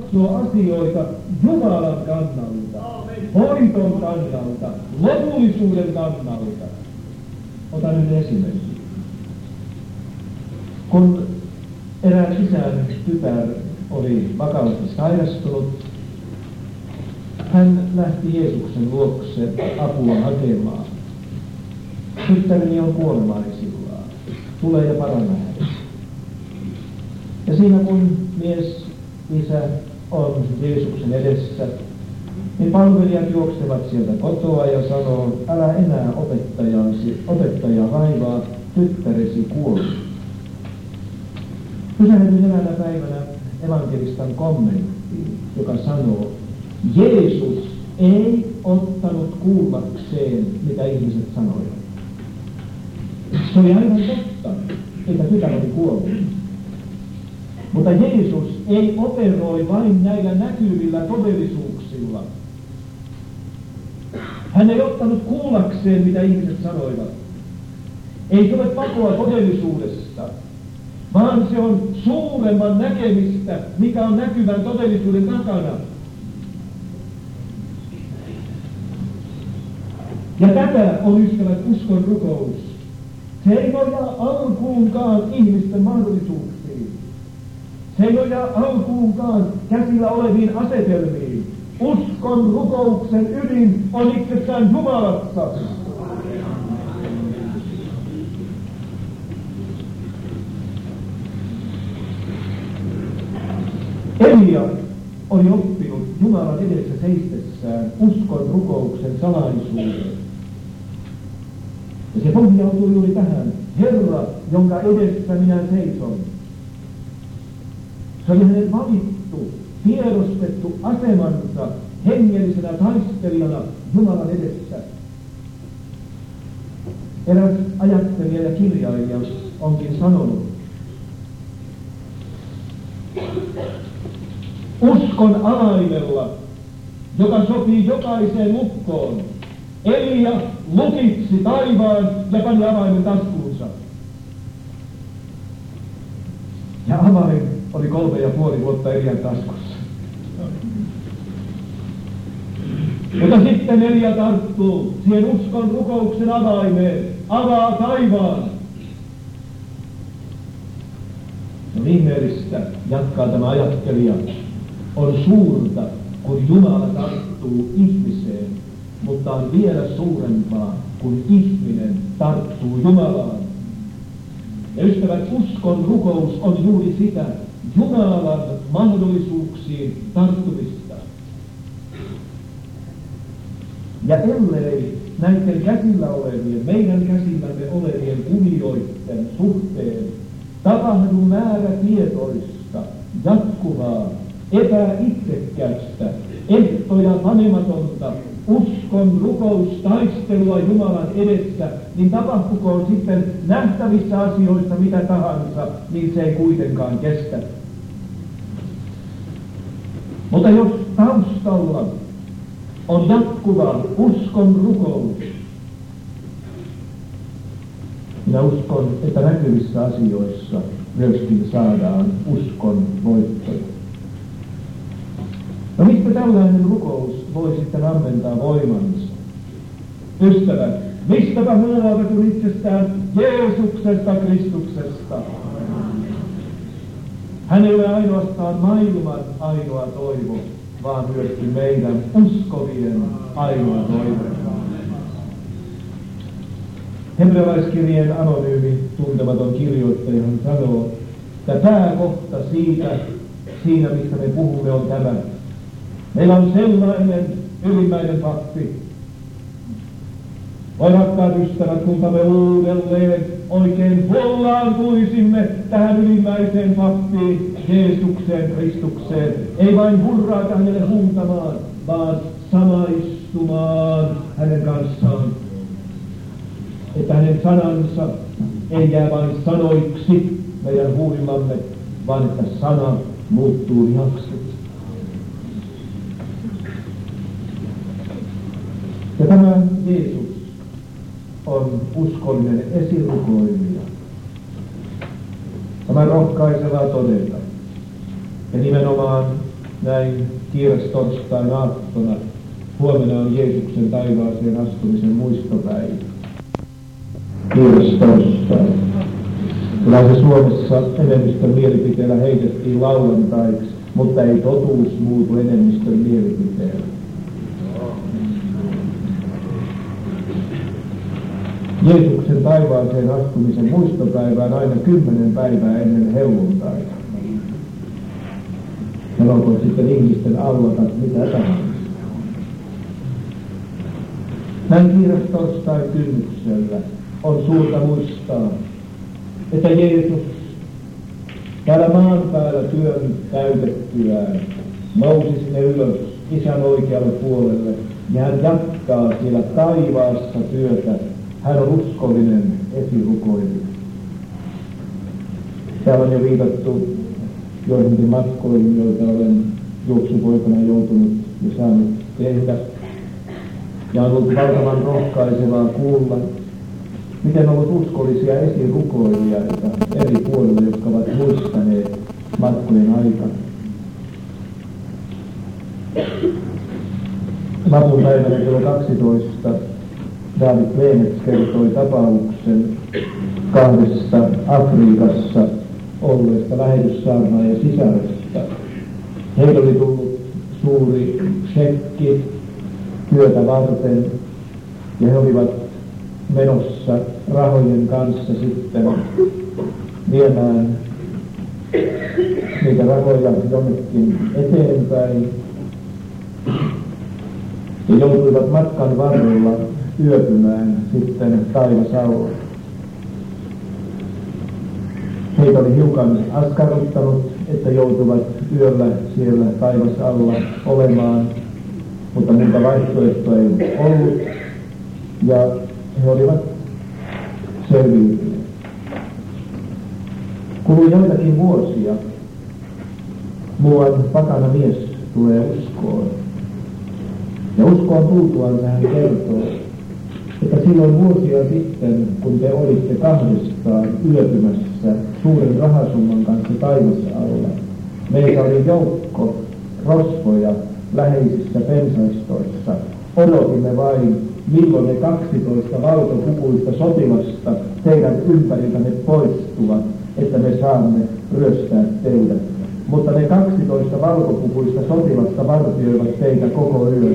katsoo asioita Jumalan kannalta, hoiton kannalta, lopullisuuden kannalta. Otan nyt esimerkki. Kun erään isän tytär oli vakavasti sairastunut, hän lähti Jeesuksen luokse apua hakemaan. Tyttäreni on kuolemaisillaan. Tulee ja paranna hänet. Ja siinä kun isä on Jeesuksen edessä, niin palvelijat juoksevat sieltä kotoa ja sanoo, älä enää opettaja vaivaa, tyttäresi kuoli. Pysähdyin eräänä päivänä evankelistan kommenttiin, joka sanoo, Jeesus ei ottanut kuullakseen, mitä ihmiset sanoivat. Se oli aivan totta, että tytär oli kuollut. Mutta Jeesus ei operoi vain näillä näkyvillä todellisuuksilla. Hän ei ottanut kuullakseen, mitä ihmiset sanoivat. Ei se ole pakoa todellisuudesta, vaan se on suuremman näkemistä, mikä on näkyvän todellisuuden takana. Ja tätä on, ystävät, uskon rukous. Se ei nojaa alkuunkaan ihmisten mahdollisuuksiin. Se ei nojaa alkuunkaan käsillä oleviin asetelmiin. Uskon rukouksen ydin on itsessään Jumalassa. Elia oli oppinut Jumalan edessä seistessään uskon rukouksen salaisuuden. Ja se pohjautui juuri tähän. Herra, jonka edessä minä seison. Se oli hänen valittu, tiedostettu asemansa hengellisenä taistelijana Jumalan edessä. Eräs ajattelija ja kirjailija onkin sanonut, uskon avaimella, joka sopii jokaiseen lukkoon, Elia lukitsi taivaan ja pani avaimen taskuunsa. Ja avain oli 3,5 vuotta Elian taskussa. Mutta sitten Elia tarttuu siihen uskon rukouksen avaimeen, avaa taivaan. On ihmeellistä, jatkaa tämä ajattelija, on suurta, kun Jumala tarttuu ihmiseen, mutta on vielä suurempaa, kun ihminen tarttuu Jumalaan. Ja ystävät, uskon rukous on juuri sitä Jumalan mahdollisuuksiin tarttumista. Ja ellei näiden käsillä olevien, meidän käsillämme olevien kuvioiden suhteen tapahdu määrätietoista, jatkuvaa, epäitsekkäästä, ehtoja panematonta uskon rukoustaistelua Jumalan edessä, niin tapahtukoon sitten nähtävissä asioissa mitä tahansa, niin se ei kuitenkaan kestä. Mutta jos taustalla on jatkuva uskon rukous, minä uskon, että näkyvissä asioissa myöskin saadaan uskon voittoja. No mistä tällainen rukous voi sitten ammentaa voimansa? Ystävät, mistäpä muualta kuin itsestään Jeesuksesta Kristuksesta? Hän ei ole ainoastaan maailman ainoa toivo, vaan myöskin meidän uskovien ainoa toivo. Hebrealaiskirjeen anonyymi tuntematon kirjoittaja sanoo, että pääkohta siinä mistä me puhumme on tämä. Meillä on sellainen ylimmäinen fakti. Voi rakkaat ystävät, kuinka me uudelleen oikein hullaantuisimme tähän ylimmäiseen faktiin, Jeesukseen, Kristukseen. Ei vain hurraata hänelle huutamaan, vaan samaistumaan hänen kanssaan. Että hänen sanansa ei jää vain sanoiksi meidän huulillamme, vaan että sana muuttuu lihaksi. Ja tämä Jeesus on uskollinen esirukoilija. Tämä rohkaisevaa todeta. Ja nimenomaan näin kiirastorstain aattona. Huomenna on Jeesuksen taivaaseen astumisen muistopäivä. Kiirastorstai. Kyllä se Suomessa enemmistön mielipiteellä heitettiin lauantaiksi, mutta ei totuus muutu enemmistön mielipiteellä. Jeesuksen taivaaseen astumisen muistopäivä on aina 10 päivää ennen helluntaita. Sanoiko sitten ihmisten allakat mitä tahansa. Näin kiirastorstain kynnyksellä on suurta muistaa, että Jeesus täällä maan päällä työn täytettyään nousi sinne ylös Isän oikealle puolelle ja hän jatkaa siellä taivaassa työtä. Hän on uskollinen esirukoilija. Täällä on jo viitattu joihinkin matkoihin, joita olen juoksupoikana joutunut ja saanut tehdä. Ja on ollut valtavan rohkaisevaa kuulla, miten on ollut uskollisia esirukoilijaita eri puolilla, jotka ovat muistaneet matkojen aikana. Vapunpäivänä kello 12 David Clemens kertoi tapauksen 2 Afrikassa olleesta lähetyssaarnaaja sisaresta. Heillä oli tullut suuri shekki työtä varten ja he olivat menossa rahojen kanssa sitten viemään niitä rahoja jonnekin eteenpäin ja joutuivat matkan varrella yöpymään sitten taivasalla. Heitä oli hiukan askarruttanut, että joutuvat yöllä siellä taivasalla olemaan, mutta muuta vaihtoehtoa ei ollut ja he olivat selviytyneet. Kului joitakin vuosia. Muuan pakana mies tulee uskoon. Ja uskoon tultuaan hän kertoo, että silloin vuosia sitten, kun te olitte 2 yöpymässä suuren rahasumman kanssa taivasalla, meitä oli joukko rosvoja läheisissä pensaistoissa. Odotimme vain, milloin ne 12 valkopukuista sotilasta teidän ympäriltänne poistuvat, että me saamme ryöstää teidät. Mutta ne 12 valkopukuista sotilasta vartioivat teitä koko yön.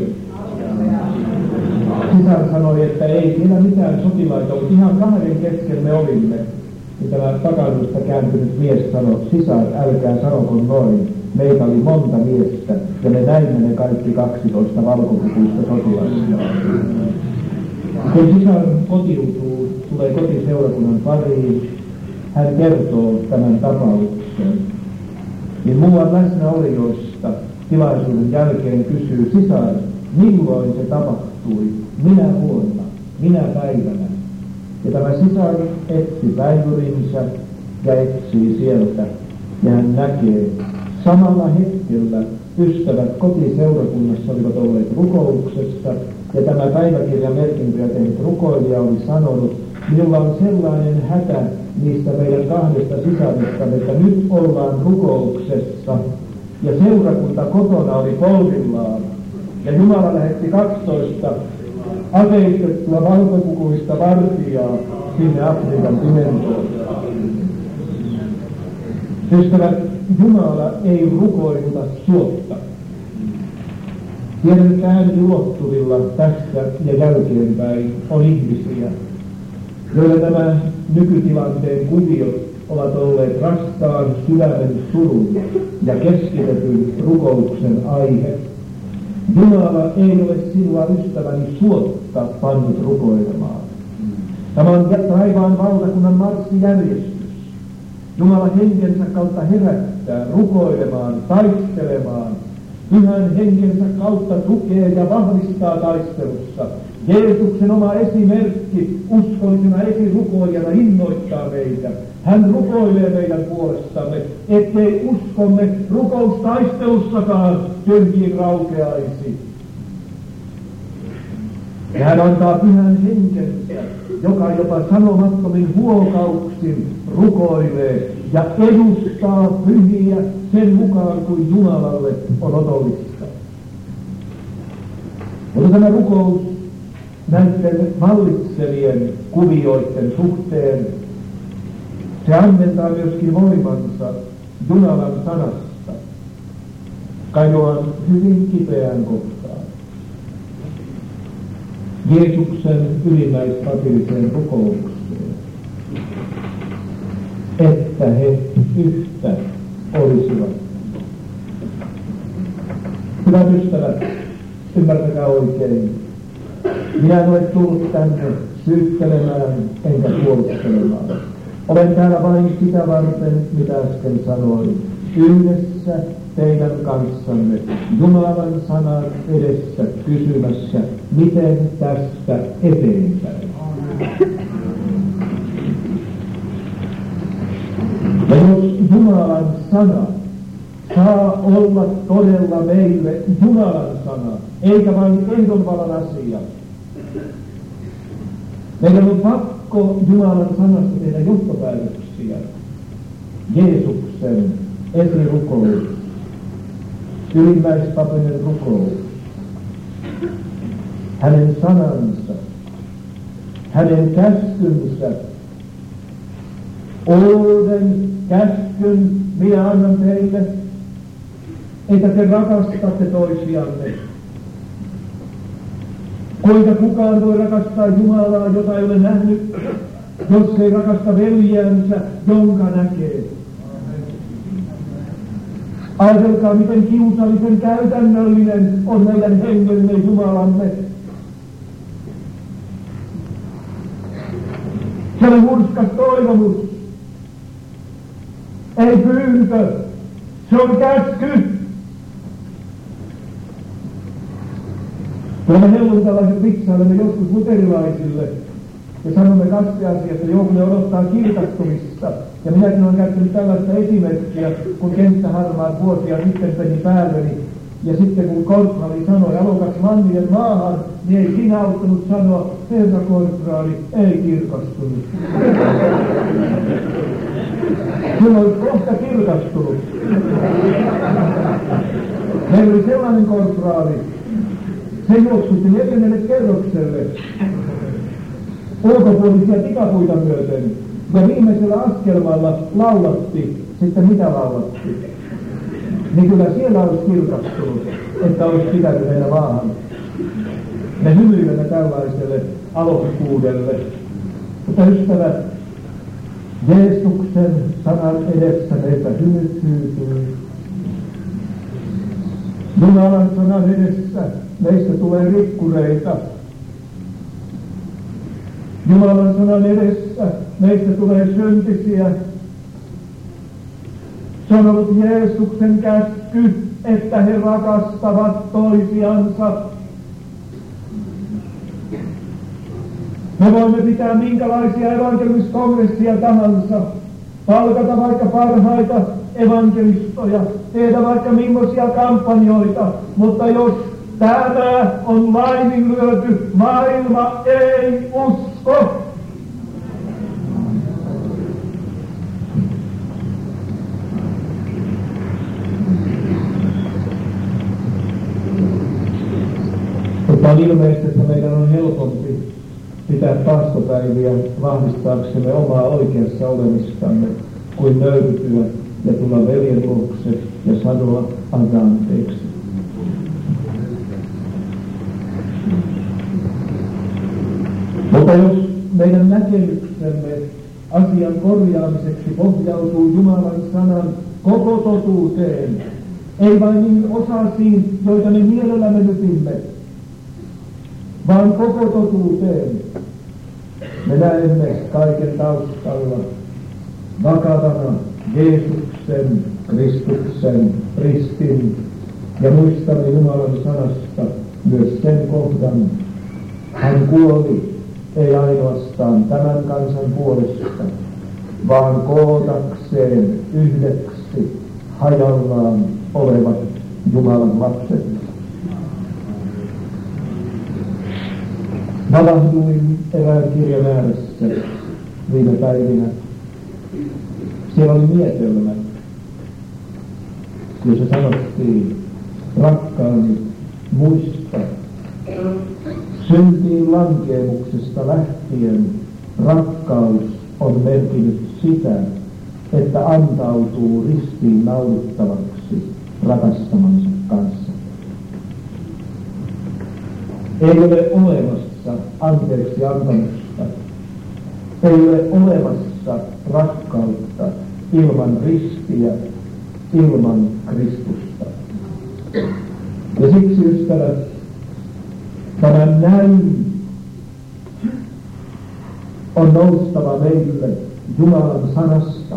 Sisar sanoi, että ei siellä mitään sotilaita ollut, ihan 2 kesken me olimme. Ja tämä takanusta kääntynyt mies sanoi, sisar, älkää sanoko noin. Meitä oli monta miestä ja me näimme ne kaikki 12 valkopukuista sotilasta. Kun sisar kotiutuu, tulee kotiseurakunnan pariin, hän kertoo tämän tapauksen. Niin muuan läsnäolijoista tilaisuuden jälkeen kysyy, sisar, milloin se tapahtui, minä vuonna, minä päivänä. Ja tämä sisar etsi päivyrinsä ja etsii sieltä ja hän näkee, samalla hetkellä ystävät kotiseurakunnassa olivat olleet rukouksessa ja tämä päiväkirjamerkintöjä tehnyt rukoilija oli sanonut, minulla on sellainen hätä niistä meidän 2 sisaristamme, että nyt ollaan rukouksessa ja seurakunta kotona oli polvillaan ja Jumala lähetti 12 aseistettua valkopukuista vartijaa sinne Afrikan pimentoon. Ystävät, Jumala ei rukoiluta suotta. Tiedän, että äänen ulottuvilla tästä ja jälkeenpäin on ihmisiä, joilla nämä nykytilanteen kuviot ovat olleet raskaan sydämen surun ja keskitetyn rukouksen aihe. Jumala ei ole sinua, ystäväni, suotta pannut rukoilemaan. Tämä on taivaan valtakunnan marssijärjestys. Jumala henkensä kautta herättää rukoilemaan, taistelemaan. Pyhän henkensä kautta tukee ja vahvistaa taistelussa. Jeesuksen oma esimerkki uskollisena esirukoilijana innoittaa meitä. Hän rukoilee meidän puolestamme, ettei uskomme rukoustaistelussakaan tyhjiin raukeaisi. Ja hän antaa pyhän henkensä, joka jopa sanomattomin huokauksin rukoilee ja edustaa pyhiä sen mukaan, kuin Jumalalle on otollista. Mutta tämä rukous näiden vallitsevien kuvioiden suhteen, se ammentaa myöskin voimansa Jumalan sanasta, kajoan hyvin kipeään kohtaan. Jeesuksen ylimmäispapilliseen rukoukseen, että he yhtä olisivat. Hyvät ystävät, ymmärtäkää oikein. Minä en ole tullut tänne syyttelemään enkä puolustelemaan. Olen täällä vain sitä varten, mitä äsken sanoin. Yhdessä teidän kanssanne Jumalan sanan edessä kysymässä, miten tästä eteenpäin. Ja jos Jumalan sana saa olla todella meille Jumalan sana, eikä vain ehdonvallan asia, meidän on pakko Jumalan sanasta tehdä johtopäätöksiä. Jeesuksen esirukous, ylimmäispapinen rukous, hänen sanansa, hänen käskynsä, uuden käskyn minä annan teille, että te rakastatte toisianne. Kuinka kukaan voi rakastaa Jumalaa, jota ei ole nähnyt, jos ei rakasta veljeänsä, jonka näkee. Ajatelkaa, miten kiusallisen käytännöllinen on meidän hengellinen Jumalamme. Se on hurskas toivomus. Ei pyyntö. Se on käsky. Kun me helluntalaiset vitsailemme joskus luterilaisille ja sanomme kasteasiasta, joku ne odottaa kirkastumista. Ja minäkin olen käyttänyt tällaista esimerkkiä, kun kenttäharmaat vuosia sitten meni päälleni. Ja sitten kun korporaali sanoi, alokas mannien maahan, niin ei siinä auttanut sanoa, herra korporaali, ei kirkastunut. Kyllä olisi kohta kirkastunut. Meillä oli sellainen korporaali, se juoksutti 4. kerrokselle ulkopuolisia tikapuita myöten. Ja viimeisellä askelmalla laulatti, sitten mitä laulatti? Niin kyllä siellä olisi kirkastunut, että olisi pitänyt mennä maahan. Me hymyilemme tällaiselle alokkuudelle. Mutta ystävät, Jeesuksen sanan edessä meitä hymyt hyytyy. Jumalan sanan edessä meistä tulee rikkureita. Jumalan sanan edessä meistä tulee syntisiä. Se on ollut Jeesuksen käsky, että he rakastavat toisiansa. Me voimme pitää minkälaisia evankelimiskongressia tahansa, palkata vaikka parhaita evankelistoja, tehdä vaikka millaisia kampanjoita, mutta jos tämä on laiminlyöty, maailma ei usko. Mutta on ilmeistä, että meidän on helpompi pitää paastopäiviä vahvistaaksemme omaa oikeassa olemistamme, kuin nöyrytyä ja tulla veljen luokse ja sanoa anna anteeksi. Mutta jos meidän näkemyksemme asian korjaamiseksi pohjautuu Jumalan sanan koko totuuteen, ei vain niin osasiin, joita me mielellämme nypimme, vaan koko totuuteen, me näemme kaiken taustalla vakavana Jeesuksen, Kristuksen, ristin ja muistamme Jumalan sanasta myös sen kohdan. Hän kuoli ei ainoastaan tämän kansan puolesta, vaan kootakseen yhdeksi hajallaan olevat Jumalan lapset. Valahduin erään kirjan ääressä viime päivinä. Siellä oli mietelmä, jossa sanottiin, rakkaani, muista, syntiin lankeemuksesta lähtien rakkaus on merkinnyt sitä, että antautuu ristiin naulittavaksi rakastamansa kanssa. Ei ole olemassa anteeksi antamusta, ei ole olemassa rakkautta ilman ristiä, ilman Kristusta. Ja siksi, ystävät, tämä näin on noustava meille Jumalan sanasta.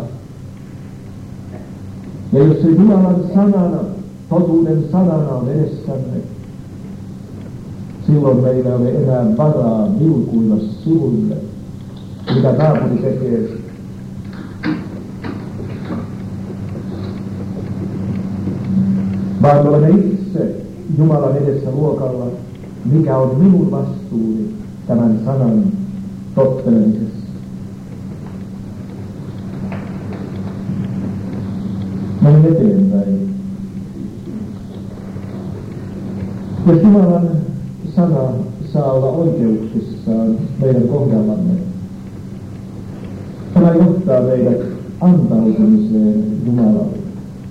Ja jos se Jumalan sanana, totuuden sanana on edessämme, silloin meillä ei ole enää varaa vilkuilla sivuille, mitä naapuri tekee. Vaan me olemme itse Jumalan edessä luokalla, mikä on minun vastuuni tämän sanan tottelemisessa. Menen eteenpäin. Jos Jumalan sana saa olla oikeuksissaan meidän kohdallamme, tämä johtaa meidät antautumiseen Jumalalle.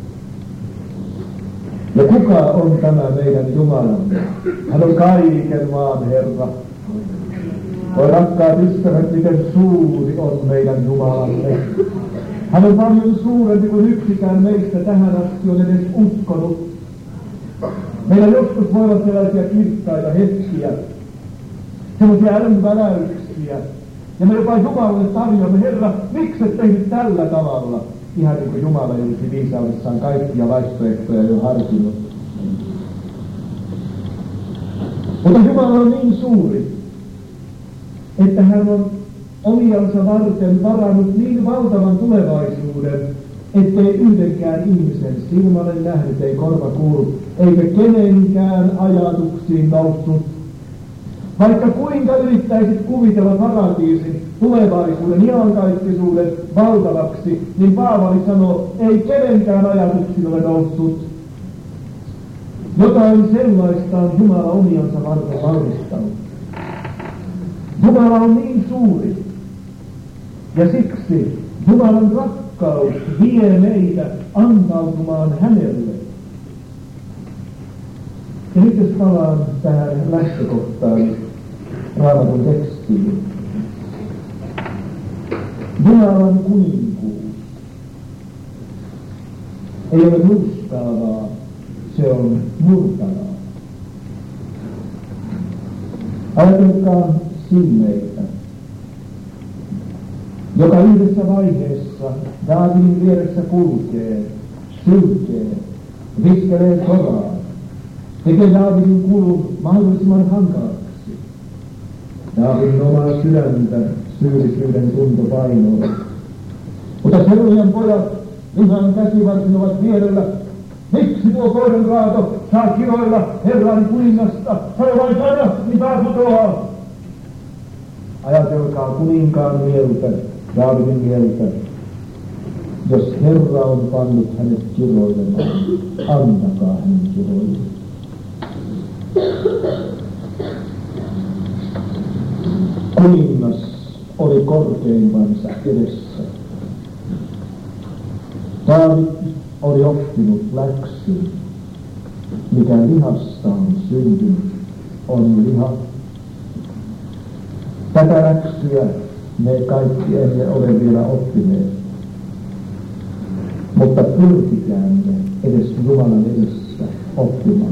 Ja kuka on tämä meidän Jumalamme? Hän on kaiken maan Herra. Voi rakkaat ystävät, miten suuri on meidän Jumalamme. Hän on paljon suurempi kuin yksikään meistä tähän asti on edes uskonut. Meillä joskus voi olla sellaisia kirkkaita hetkiä, sellaisia älyväläyksiä. Ja me jopa Jumalalle tarjoamme, Herra, miksi et tehnyt tällä tavalla? Ihan niin kuin Jumala ei olisi viisaudessaan kaikkia vaihtoehtoja jo harkinnut. Mutta Jumala on niin suuri, että hän on omiansa varten varannut niin valtavan tulevaisuuden, ettei yhdenkään ihmisen silmälle nähnyt, ei korva kuullut, eikä kenenkään ajatuksiin noussut. Vaikka kuinka yrittäisit kuvitella paratiisin tulevaisuuden, iankaikkisuuden valtavaksi, niin Paavali sanoo, ei kenenkään ajatuksiin ole noussut. Jotain sellaista on Jumala omiansa varten valmistanut. Jumala on niin suuri, ja siksi Jumalan rakkaus vie meitä antautumaan hänelle. Ja nyt jos palaan tähän lähtökohtaan Raamatun tekstiin. Jumalan kuninkuus ei ole murskaavaa, se on murtavaa. Ajatelkaa Simmeitä, joka yhdessä vaiheessa Daavidin vieressä kulkee, sylkee, viskelee soraa, tekee Daavidin kulun mahdollisimman hankalaksi. Daavidin omaa sydäntä syyllisyyden tunto painoo. Mutta Serujan pojat, lihan käsivarsin ovat vierellä. Miksi tuo koiran raato saa kiroilla Herran kuningasta? Sano vain sana, niin pää putoaa. Ajatelkaa kuninkaan mieltä, Daavidin mieltä. Jos Herra on pannut hänet kiroilemaan, antakaa hänen kiroille. Kuningas oli korkeimpansa edessä. Daavid oli oppinut läksyn, mikä lihasta on syntynyt, on liha. Tätä läksyä me kaikki emme ole vielä oppineet, mutta pyrkikäämme edes Jumalan edessä oppimaan.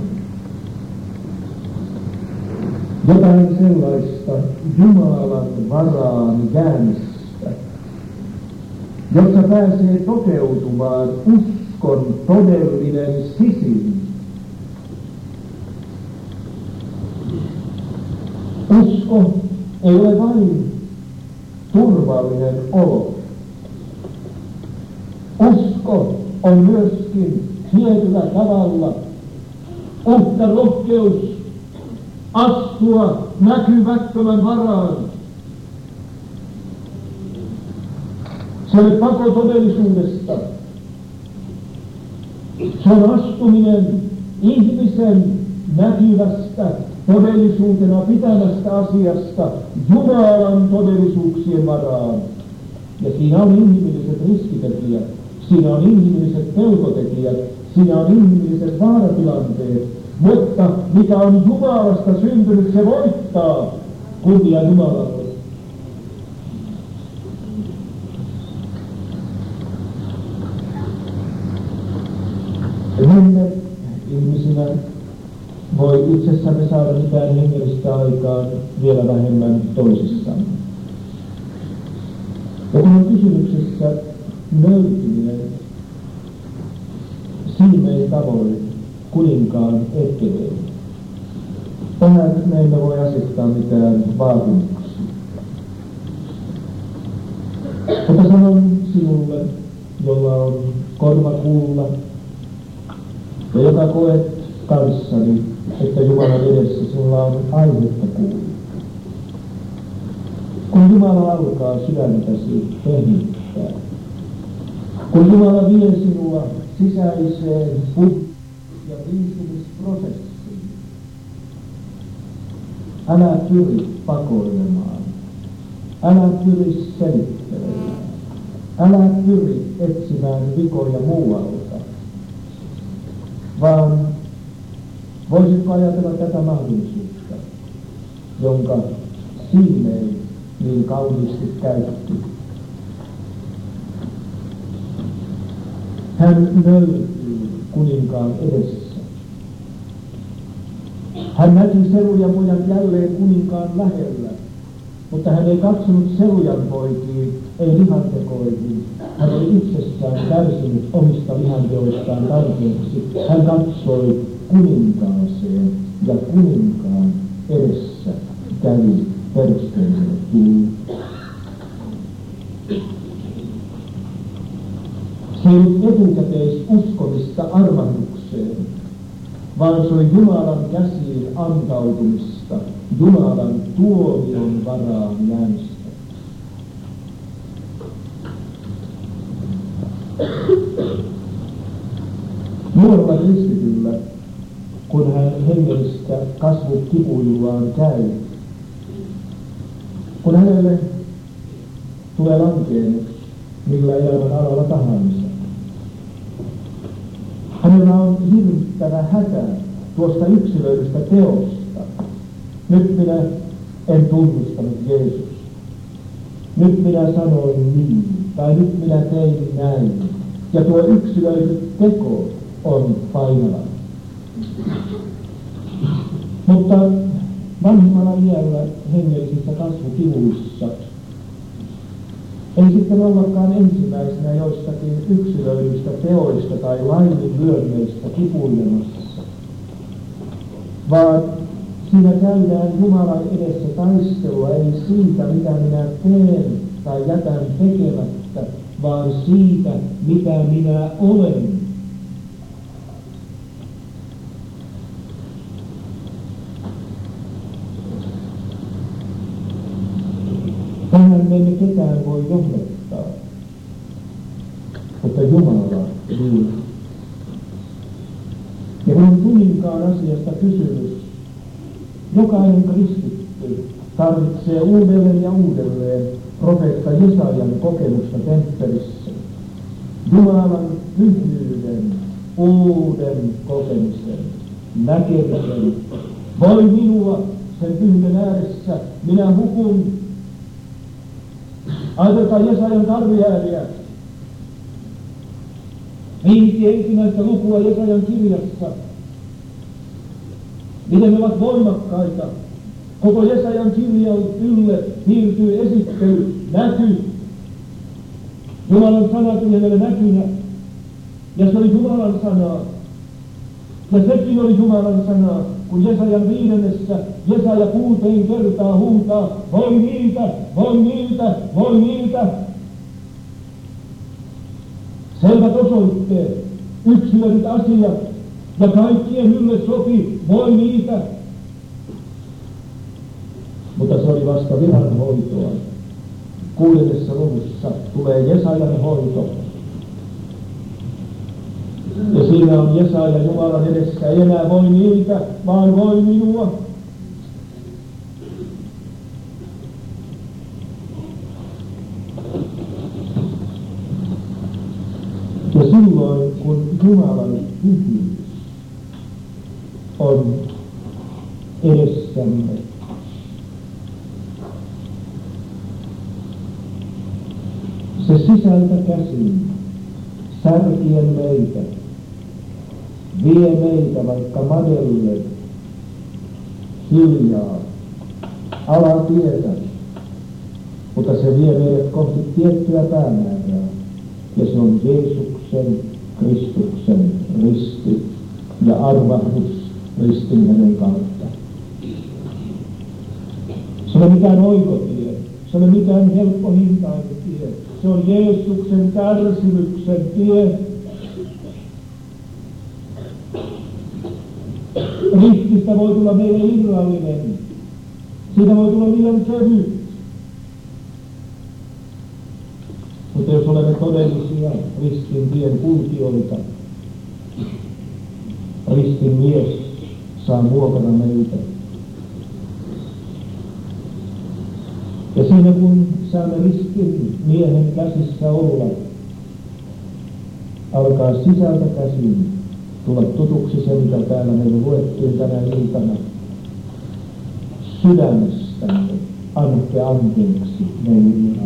Jotain sellaista Jumalan varaan jäämistä, jossa pääsee toteutumaan uskon todellinen sisin. Usko ei ole vain turvallinen olo. Usko on myöskin tietyllä tavalla uhka rohkeus astua näkymättömän varaan. Se oli pako todellisuudesta. Se on astuminen ihmisen näkyvästä todellisuutena pitämästä asiasta Jumalan todellisuuksien varaan. Ja siinä on inhimilliset riskitekijät, siinä on inhimilliset pelkotekijät, siinä on inhimilliset vaaratilanteet, mutta mikä on Jumalasta syntynyt, se voittaa. Kunnia Jumalalle. Emme ihmisinä voi itsessämme saada mitään hengellistä aikaan, vielä vähemmän toisissamme. Ja kun on kysymyksessä nöyrtyminen silmein tavoin kuninkaan eteen, tähän me emme voi asettaa mitään vaatimuksia. Mutta sanon sinulle, jolla on korva kuulla, ja joka koet kanssani, että Jumalan edessä sinulla on aihetta kuulla. Kun Jumala alkaa sydäntäsi hengittää, kun Jumala vie sinua sisäiseen ja viisumisprosessiin, älä pyri pakoilemaan, älä pyri selittelemään, älä pyri etsimään vikoja muualta, vaan voisitko ajatella tätä mahdollisuutta, jonka Simei niin kauniisti käytti. Hän nöyrtyi kuninkaan edessä. Hän näki Serujan pojan jälleen kuninkaan lähellä, mutta hän ei katsonut Serujan poikiin, ei lihantekoihin. Hän oli itsessään kärsinyt omista lihanteoistaan tarpeeksi. Hän katsoi kuninkaaseen ja kuninkaan edessä kävi perusteellinen kiinni. Se ei ollut etukäteisuskomista armahdukseen, vaan se oli Jumalan käsiin antautumista, Jumalan tuomion varaan jäämistä. Nuorella kristityllä, kun hän hengellistä kasvukipuillaan käy, kun hänelle tulee lankeennus millä elämän alalla tahansa, hänellä on hirvittävä hätä tuosta yksilöidystä teosta. Nyt minä en tunnustanut Jeesusta. Nyt minä sanoin niin, tai nyt minä tein näin. Ja tuo yksilöity teko on painava. Mutta vanhemmalla iällä hengellisissä kasvukivuissa ei sitten ollakaan ensimmäisenä joistakin yksilöidyistä teoista tai laiminlyönneistä kipuilemassa, vaan siinä käydään Jumalan edessä taistelua ei siitä, mitä minä teen tai jätän tekemättä, vaan siitä, mitä minä olen. Tähän me emme ketään voi johdattaa, mutta Jumala niin. Ja kun on kuninkaan asiasta kysymys, jokainen kristitty tarvitsee uudelleen ja uudelleen profeetta Jesajan kokemusta temppelissä. Jumalan pyhyyden uuden kokemisen, näkemisen. Voi minua sen pyhyyden ääressä, minä hukun. Ajatelkaa Jesajan tarviääriä. 5 ensimmäistä lukua Jesajan kirjassa. Miten ne ovat voimakkaita. Koko Jesajan kirjan ylle piirtyy esittely, näky. Jumalan sana tuli hänelle näkynä. Ja se oli Jumalan sanaa. Ja sekin oli Jumalan sanaa, kun Jesajan 5. Jesaja 6 kertaa huutaa, voi niitä, voi niitä, voi niitä. Selvät osoitteet, yksilöidyt asiat, ja kaikkien ylle sopi, voi niitä. Mutta se oli vasta viranhoitoa. 6. luvussa tulee Jesajan hoito. Ja siinä on Jesaja Jumalan edessä, ei enää voi niitä, vaan voi minua. Ja silloin, kun Jumalan pyhyys on edessämme, se sisältä käsin särkien meitä, vie meitä vaikka madelle hiljaa alatietä, mutta se vie meidät kohti tiettyä päämäärää, ja se on Jeesuksen, Kristuksen risti ja arvahdus ristin hänen kautta. Se on mikään oikotie, se on mikään helppohintainen tie, se on Jeesuksen kärsimyksen tie. Rististä voi tulla meille irrallinen, siitä voi tulla liian kevyt. Mutta jos olemme todellisia ristin tien kulkijoita, ristin mies saa muokata meitä. Ja siinä kun saamme ristin miehen käsissä olla, alkaa sisältä käsin tulla tutuksi se, mitä täällä meille luettiin tänä iltana. Sydämestämme annatte anteeksi meille.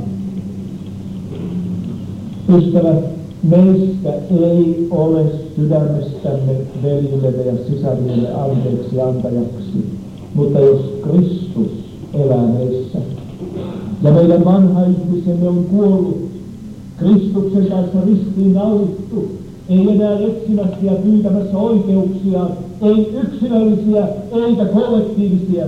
Ystävät, meistä ei ole sydämestämme veljillemme ja sisarillemme anteeksi antajaksi, mutta jos Kristus elää meissä ja meidän vanha ihmisemme on kuollut, Kristuksen kanssa ristiin naulittu, ei enää etsimässä ja pyytämässä oikeuksia, ei yksilöllisiä eikä kollektiivisia.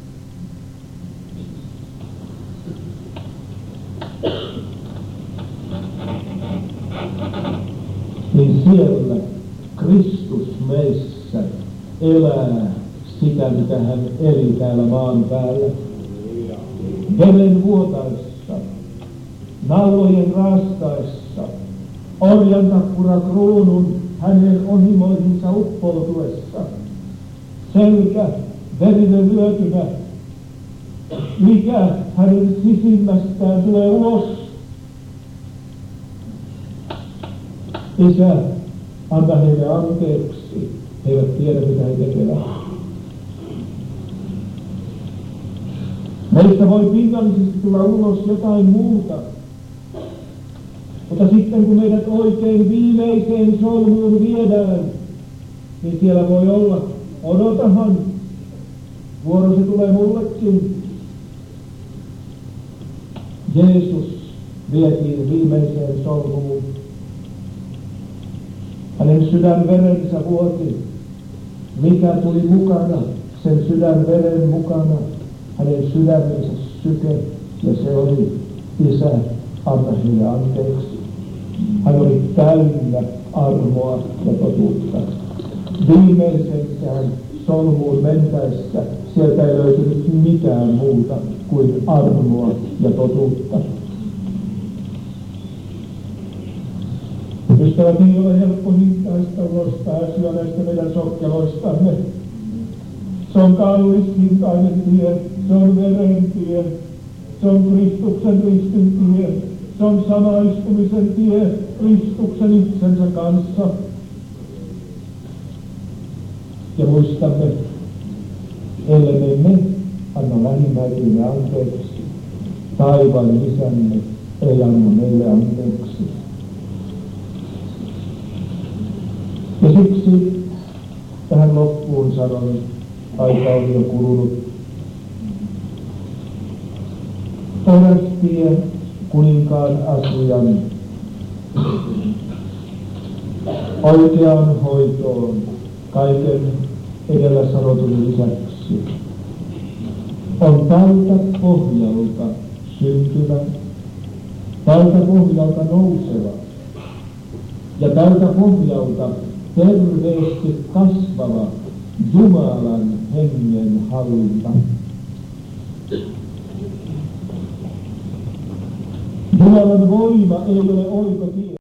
Niin siellä Kristus meissä elää sitä, mitä hän eli täällä maan päällä. Veren vuotaessa, naulojen raastaessa, orjantappura kruunun hänen ohimoihinsa uppoutuessa, selkä verinen lyötynä, mikä hänen sisimmästään tulee ulos. Isä, anna heille anteeksi, he eivät tiedä mitä he tekevät. Meistä voi pinnallisesti tulla ulos jotain muuta, mutta sitten kun meidät oikein viimeiseen solmuun viedään, niin siellä voi olla, odotahan, vuorosi tulee mullekin. Jeesus vietiin viimeiseen solmuun. Hänen sydänverensä vuoti. Mikä tuli mukana? Sen sydänveren mukana. Hänen sydämensä syke. Ja se oli, Isä, anna heille anteeksi. Hän oli täynnä armoa ja totuutta. Viimeisensään solmuun mentäessä sieltä ei löytynyt mitään muuta kuin armoa ja totuutta. Ystävät, ei ole helppo hintaista ulos pääsyä näistä meidän sokkeloistamme. Se on kallis hintainen tie, se on veren tie, se on Kristuksen ristin tie, se on samaistumisen tie Kristuksen itsensä kanssa. Ja muistamme, ellei me anna lähimmäisille anteeksi, taivaan Isämme ei anna meille anteeksi. Ja siksi tähän loppuun sanon, aika on jo kulunut. Orestie kuninkaan asujan oikeaan hoitoon kaiken edellä sanotun lisäksi on tältä pohjalta syntyvä, tältä pohjalta nouseva ja tältä pohjalta terveesti kasvava Jumalan hengen hallinta. Jumalan voima ei ole oikotie.